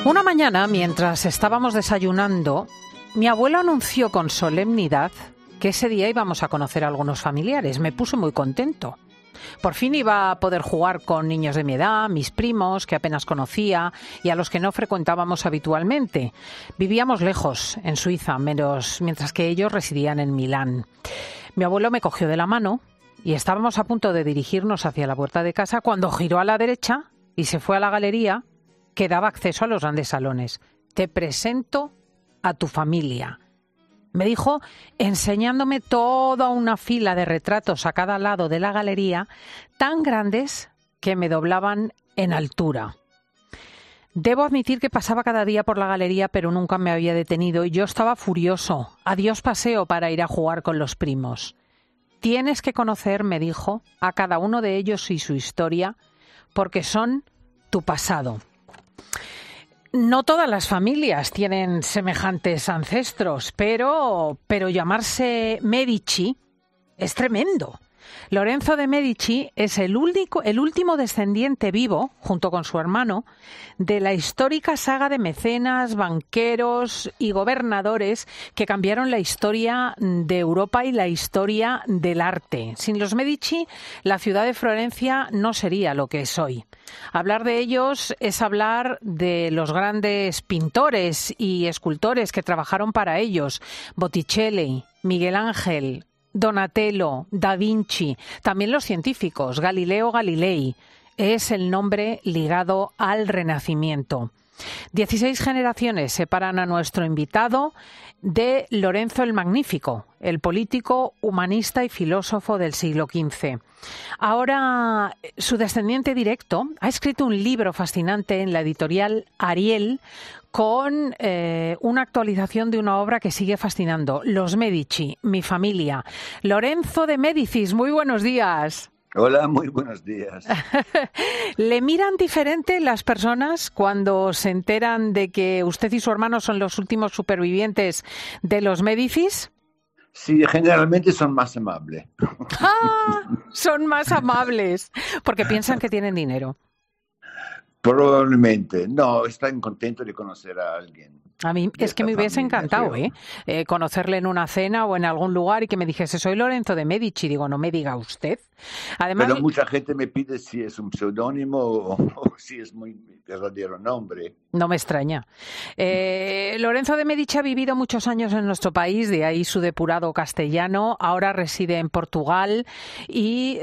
Una mañana, mientras estábamos desayunando, mi abuelo anunció con solemnidad que ese día íbamos a conocer a algunos familiares. Me puse muy contento. Por fin iba a poder jugar con niños de mi edad, mis primos, que apenas conocía y a los que no frecuentábamos habitualmente. Vivíamos lejos, en Suiza, mientras que ellos residían en Milán. Mi abuelo me cogió de la mano y estábamos a punto de dirigirnos hacia la puerta de casa cuando giró a la derecha y se fue a la galería que daba acceso a los grandes salones. «Te presento a tu familia», me dijo, enseñándome toda una fila de retratos a cada lado de la galería, tan grandes que me doblaban en altura. Debo admitir que pasaba cada día por la galería, pero nunca me había detenido y yo estaba furioso. Adiós paseo para ir a jugar con los primos. «Tienes que conocer», me dijo, «a cada uno de ellos y su historia, porque son tu pasado». No todas las familias tienen semejantes ancestros, pero llamarse Medici es tremendo. Lorenzo de Medici es el último descendiente vivo, junto con su hermano, de la histórica saga de mecenas, banqueros y gobernadores que cambiaron la historia de Europa y la historia del arte. Sin los Medici, la ciudad de Florencia no sería lo que es hoy. Hablar de ellos es hablar de los grandes pintores y escultores que trabajaron para ellos: Botticelli, Miguel Ángel, Donatello, Da Vinci, también los científicos, Galileo Galilei. Es el nombre ligado al Renacimiento. 16 generaciones separan a nuestro invitado de Lorenzo el Magnífico, el político, humanista y filósofo del siglo XV. Ahora, su descendiente directo ha escrito un libro fascinante en la editorial Ariel con una actualización de una obra que sigue fascinando: Los Medici, mi familia. Lorenzo de Médicis, muy buenos días. Hola, muy buenos días. ¿Le miran diferente las personas cuando se enteran de que usted y su hermano son los últimos supervivientes de los Médicis? Sí, generalmente son más amables. ¡Ah! Son más amables, porque piensan que tienen dinero. Probablemente. No, están contentos de conocer a alguien. A mí es que me hubiese encantado conocerle en una cena o en algún lugar y que me dijese: soy Lorenzo de Medici. Digo, no me diga usted. Además, pero mucha gente me pide si es un seudónimo o si es muy verdadero nombre. No me extraña. Lorenzo de Medici ha vivido muchos años en nuestro país, de ahí su depurado castellano. Ahora reside en Portugal y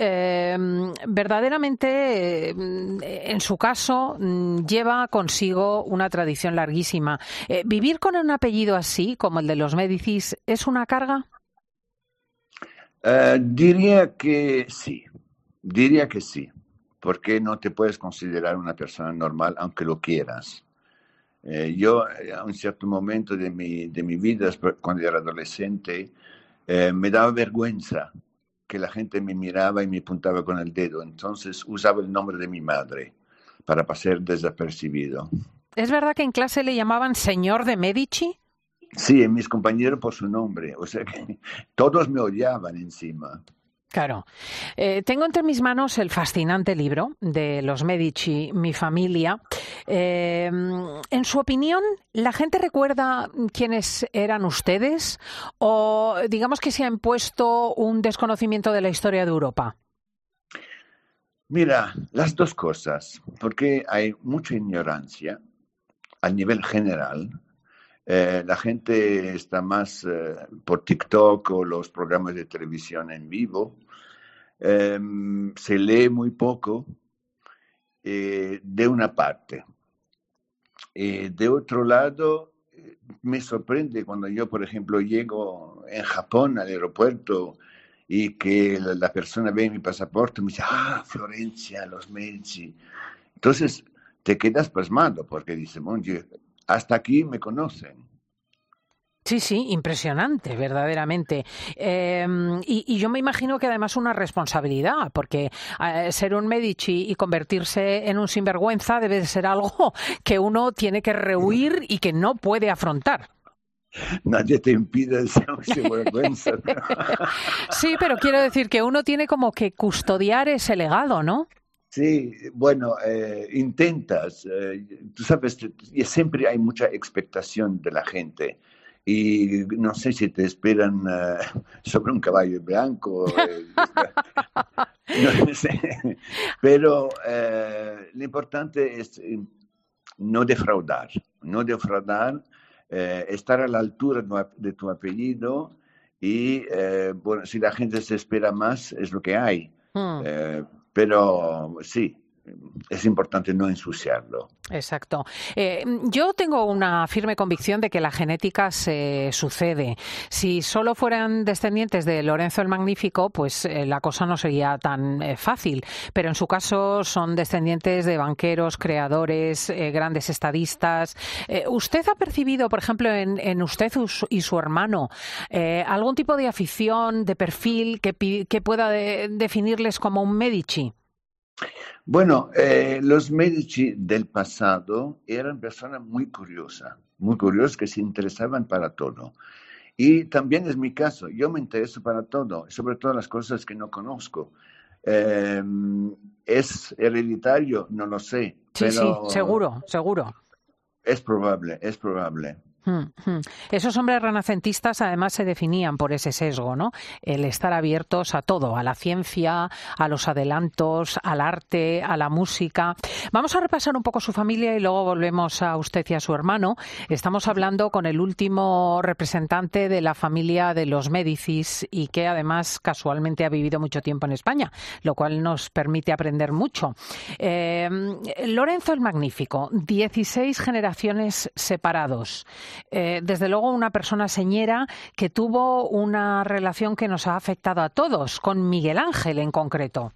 verdaderamente, en su caso, lleva consigo una tradición larguísima. ¿Vivir con un apellido así, como el de los Médicis, es una carga? Diría que sí, porque no te puedes considerar una persona normal aunque lo quieras. Yo, a un cierto momento de mi vida, cuando era adolescente, me daba vergüenza que la gente me miraba y me apuntaba con el dedo. Entonces usaba el nombre de mi madre para pasar desapercibido. ¿Es verdad que en clase le llamaban señor de Medici? Sí, mis compañeros por su nombre. O sea que todos me odiaban encima. Claro. Tengo entre mis manos el fascinante libro de los Medici, mi familia. En su opinión, ¿la gente recuerda quiénes eran ustedes? ¿O digamos que se ha impuesto un desconocimiento de la historia de Europa? Mira, las dos cosas, porque hay mucha ignorancia a nivel general. La gente está más por TikTok o los programas de televisión en vivo. Se lee muy poco de una parte. De otro lado, me sorprende cuando yo, por ejemplo, llego en Japón al aeropuerto y que la persona ve mi pasaporte y me dice: Florencia, los Medici. Entonces te quedas pasmado porque dices: hasta aquí me conocen. Sí, sí, impresionante, verdaderamente. Y yo me imagino que además una responsabilidad, porque ser un Medici y convertirse en un sinvergüenza debe de ser algo que uno tiene que rehuir y que no puede afrontar. Nadie te impide ser un sinvergüenza. Sí, pero quiero decir que uno tiene como que custodiar ese legado, ¿no? Sí, bueno, intentas. Tú sabes, siempre hay mucha expectación de la gente. Y no sé si te esperan sobre un caballo blanco, no sé. Pero lo importante es no defraudar, no defraudar, estar a la altura de tu apellido y, bueno, si la gente se espera más, es lo que hay. Mm. Pero sí, es importante no ensuciarlo. Exacto. Yo tengo una firme convicción de que la genética se sucede. Si solo fueran descendientes de Lorenzo el Magnífico, pues la cosa no sería tan fácil. Pero en su caso son descendientes de banqueros, creadores, grandes estadistas. ¿Usted ha percibido, por ejemplo, en usted y su hermano, algún tipo de afición, de perfil que pueda definirles como un Medici? Bueno, los Medici del pasado eran personas muy curiosas que se interesaban para todo. Y también es mi caso, yo me intereso para todo, sobre todo las cosas que no conozco. Eh, ¿Es hereditario? No lo sé, Sí, sí, pero seguro, seguro. es probable, es probable. Esos hombres renacentistas además se definían por ese sesgo, ¿no? El estar abiertos a todo, a la ciencia, a los adelantos, al arte, a la música. Vamos a repasar un poco su familia y luego volvemos a usted y a su hermano. Estamos hablando con el último representante de la familia de los Médicis y que además casualmente ha vivido mucho tiempo en España, lo cual nos permite aprender mucho. Lorenzo el Magnífico, 16 generaciones separados. Desde luego una persona señera que tuvo una relación que nos ha afectado a todos, con Miguel Ángel en concreto.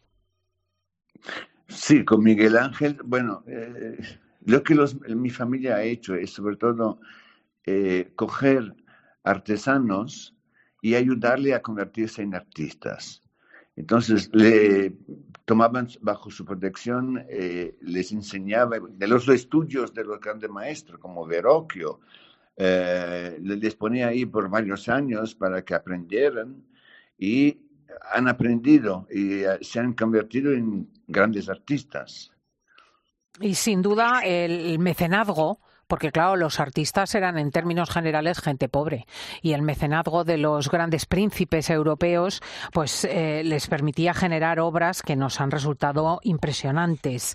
Sí, con Miguel Ángel, bueno, lo que mi familia ha hecho es sobre todo coger artesanos y ayudarle a convertirse en artistas. Entonces, le tomaban bajo su protección, les enseñaba de los estudios de los grandes maestros como Verrocchio, les ponía ahí por varios años para que aprendieran y han aprendido y se han convertido en grandes artistas. Y sin duda el mecenazgo, porque claro, los artistas eran en términos generales gente pobre y el mecenazgo de los grandes príncipes europeos pues les permitía generar obras que nos han resultado impresionantes.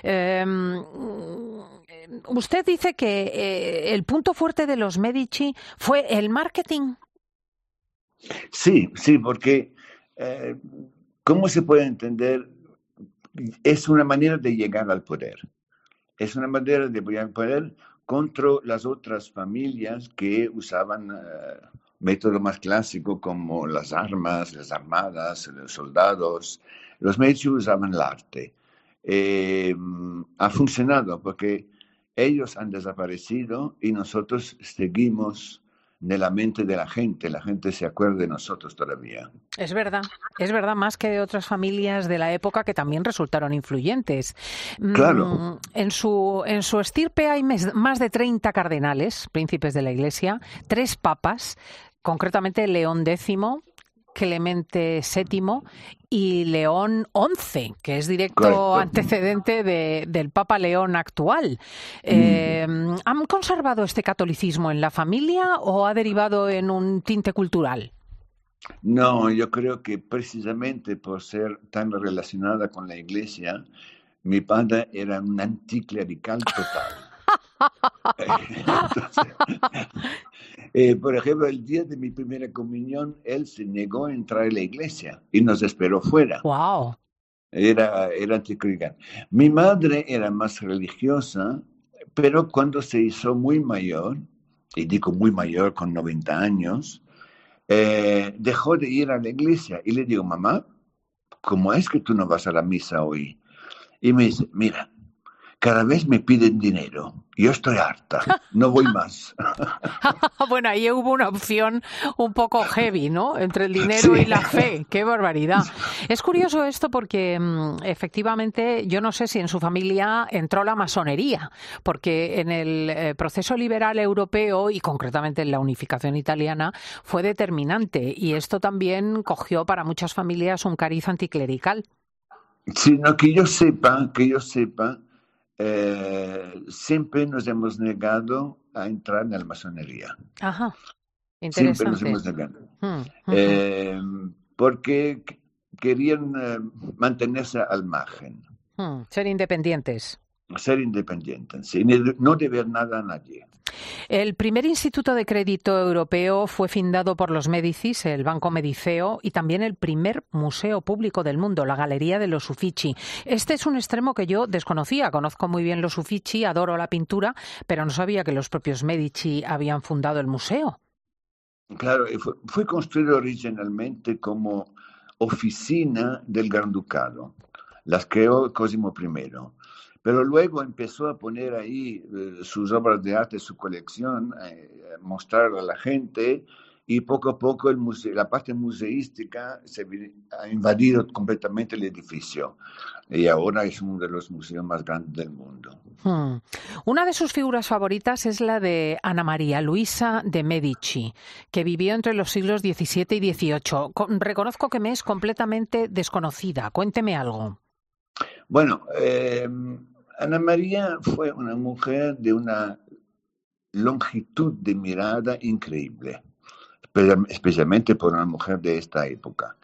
Usted dice que el punto fuerte de los Medici fue el marketing. Sí, sí, porque ¿cómo se puede entender? Es una manera de llegar al poder. Es una manera de llegar al poder contra las otras familias que usaban método más clásico como las armas, las armadas, los soldados. Los Medici usaban el arte. Ha funcionado porque ellos han desaparecido y nosotros seguimos en la mente de la gente se acuerda de nosotros todavía. Es verdad, más que de otras familias de la época que también resultaron influyentes. Claro. En su estirpe hay más de 30 cardenales, príncipes de la Iglesia, 3 papas, concretamente León X, Clemente VII y León XI, que es directo Correcto. antecedente del Papa León actual. ¿Han conservado este catolicismo en la familia o ha derivado en un tinte cultural? No, yo creo que precisamente por ser tan relacionada con la Iglesia, mi padre era un anticlerical total. Entonces, por ejemplo, el día de mi primera comunión, él se negó a entrar a la iglesia y nos esperó fuera. ¡Wow! Era anticlerical. Mi madre era más religiosa, pero cuando se hizo muy mayor, y digo muy mayor con 90 años, dejó de ir a la iglesia. Y le digo, mamá, ¿cómo es que tú no vas a la misa hoy? Y me dice, mira, cada vez me piden dinero. Yo estoy harta, no voy más. Bueno, ahí hubo una opción un poco heavy, ¿no? Entre el dinero Sí. y la fe. ¡Qué barbaridad! Es curioso esto porque efectivamente yo no sé si en su familia entró la masonería, porque en el proceso liberal europeo y concretamente en la unificación italiana fue determinante y esto también cogió para muchas familias un cariz anticlerical. Sino que yo sepa, siempre nos hemos negado a entrar en la masonería. Ajá, Siempre nos interesante. hemos negado. Ujú. Eh, porque querían mantenerse al margen, Ser independientes. ser independientes, sí, no deber nada a nadie. El primer instituto de crédito europeo fue fundado por los Médicis, el Banco Mediceo, y también el primer museo público del mundo, la Galería de los Uffizi. Este es un extremo que yo desconocía. Conozco muy bien los Uffizi, adoro la pintura, pero no sabía que los propios Medici habían fundado el museo. Claro, fue construido originalmente como oficina del Gran Ducado. Las creó Cosimo I. Pero luego empezó a poner ahí sus obras de arte, su colección, mostrar a la gente, y poco a poco la parte museística ha invadido completamente el edificio y ahora es uno de los museos más grandes del mundo. Una de sus figuras favoritas es la de Ana María Luisa de Medici, que vivió entre los siglos XVII y XVIII. Reconozco que me es completamente desconocida. Cuénteme algo. Bueno, Ana María fue una mujer de una longitud de mirada increíble, especialmente por una mujer de esta época.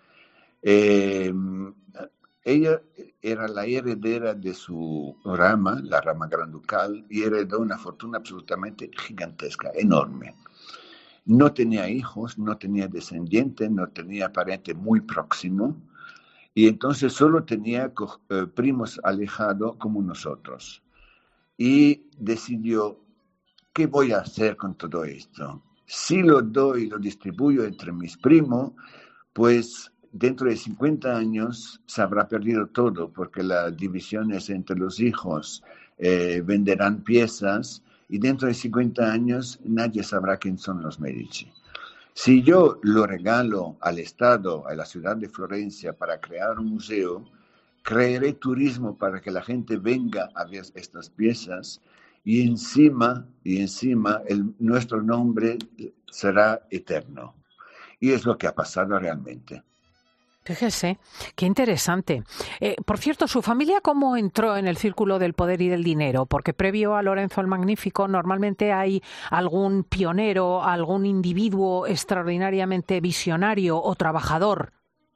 Ella era la heredera de su rama, la rama granducal, y heredó una fortuna absolutamente gigantesca, enorme. No tenía hijos, no tenía descendientes, no tenía pariente muy próximo, y entonces solo tenía primos alejados como nosotros. Y decidió, ¿qué voy a hacer con todo esto? Si lo doy, lo distribuyo entre mis primos, pues dentro de 50 años se habrá perdido todo, porque las divisiones entre los hijos venderán piezas, y dentro de 50 años nadie sabrá quién son los Medici. Si yo lo regalo al Estado, a la ciudad de Florencia, para crear un museo, crearé turismo para que la gente venga a ver estas piezas, y encima nuestro nombre será eterno. Y es lo que ha pasado realmente. Fíjese, qué interesante. Por cierto, ¿su familia cómo entró en el círculo del poder y del dinero? Porque previo a Lorenzo el Magnífico normalmente hay algún pionero, algún individuo extraordinariamente visionario o trabajador.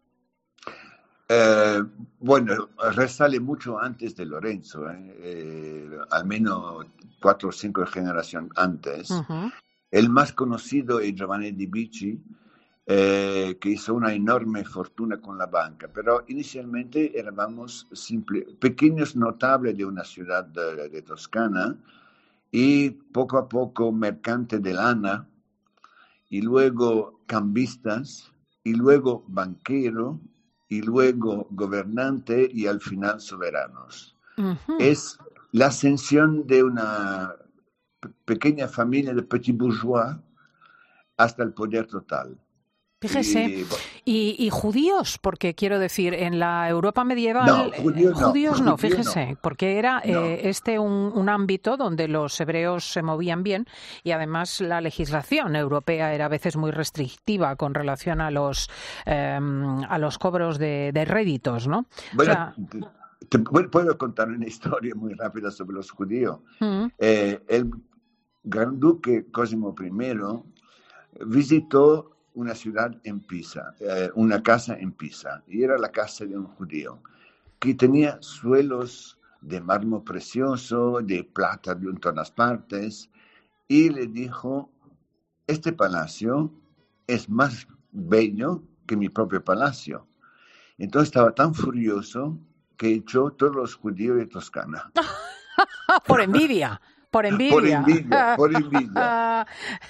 Bueno, resale mucho antes de Lorenzo, al menos 4 o 5 generaciones antes. Uh-huh. El más conocido es Giovanni di Bicci, que hizo una enorme fortuna con la banca, pero inicialmente éramos pequeños notables de una ciudad de Toscana, y poco a poco mercantes de lana, y luego cambistas, y luego banquero, y luego gobernante, y al final soberanos. Uh-huh. Es la ascensión de una pequeña familia de petit bourgeois hasta el poder total. Fíjese, y judíos, porque quiero decir, en la Europa medieval, no, judíos no, fíjese, no. porque era No. un ámbito donde los hebreos se movían bien, y además la legislación europea era a veces muy restrictiva con relación a los cobros de réditos, ¿no? Bueno, O sea, puedo contar una historia muy rápida sobre los judíos. uh-huh. El gran duque Cosimo I visitó una ciudad en Pisa, una casa en Pisa, y era la casa de un judío que tenía suelos de mármol precioso, de plata en todas partes, y le dijo, este palacio es más bello que mi propio palacio. Entonces estaba tan furioso que echó todos los judíos de Toscana. Por envidia. Por envidia. Por envidia.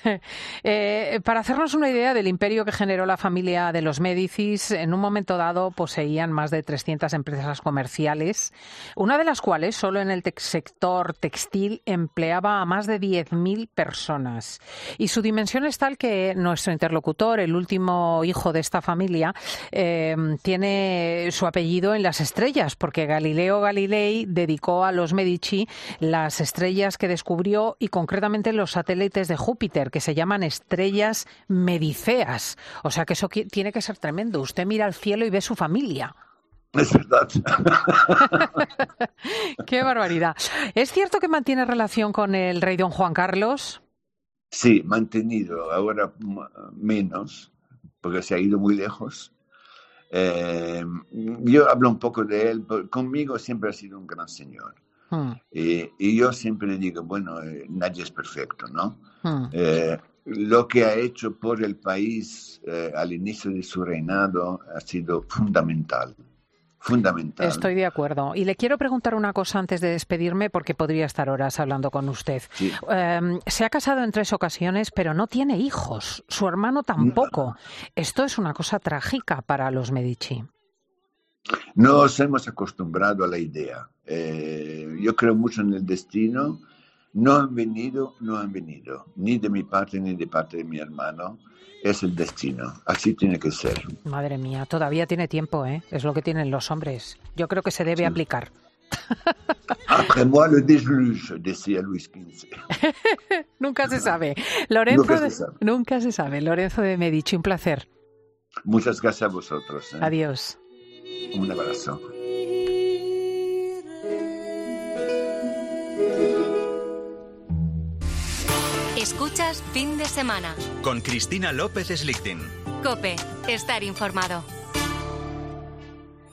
Para hacernos una idea del imperio que generó la familia de los Médicis, en un momento dado poseían más de 300 empresas comerciales, una de las cuales solo en el sector textil empleaba a más de 10.000 personas. Y su dimensión es tal que nuestro interlocutor, el último hijo de esta familia, tiene su apellido en las estrellas, porque Galileo Galilei dedicó a los Medici las estrellas que descubrió, y concretamente los satélites de Júpiter, que se llaman estrellas mediceas. O sea que eso tiene que ser tremendo. Usted mira al cielo y ve su familia. Es verdad. ¡Qué barbaridad! ¿Es cierto que mantiene relación con el rey don Juan Carlos? Sí, mantenido, ahora menos, porque se ha ido muy lejos. Yo hablo un poco de él, conmigo siempre ha sido un gran señor. Y yo siempre le digo, bueno, nadie es perfecto, ¿no? Lo que ha hecho por el país al inicio de su reinado ha sido fundamental. Fundamental. Estoy de acuerdo. Y le quiero preguntar una cosa antes de despedirme, porque podría estar horas hablando con usted. Sí. Se ha casado en 3 ocasiones, pero no tiene hijos. Su hermano tampoco. Esto es una cosa trágica para los Medici. Nos hemos acostumbrado a la idea. Yo creo mucho en el destino. No han venido, ni de mi parte ni de parte de mi hermano. Es el destino, así tiene que ser. Madre mía, todavía tiene tiempo, ¿eh? Es lo que tienen los hombres. Yo creo que se debe aplicar. Après moi le déluge, decía Luis XV. Nunca se sabe. Nunca se sabe. Lorenzo de Medici, un placer. Muchas gracias a vosotros. Adiós. Un abrazo. Escuchas Fin de Semana con Cristina López Slichting. COPE, estar informado.